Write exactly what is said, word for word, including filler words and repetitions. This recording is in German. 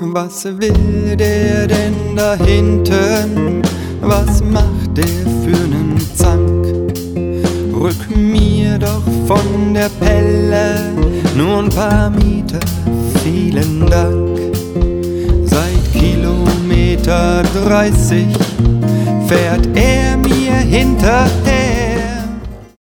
Was will der denn da hinten? Was macht der für nen Zank? Rück mir doch von der Pelle nur ein paar Meter, vielen Dank. Seit Kilometer dreißig fährt er mir hinterher.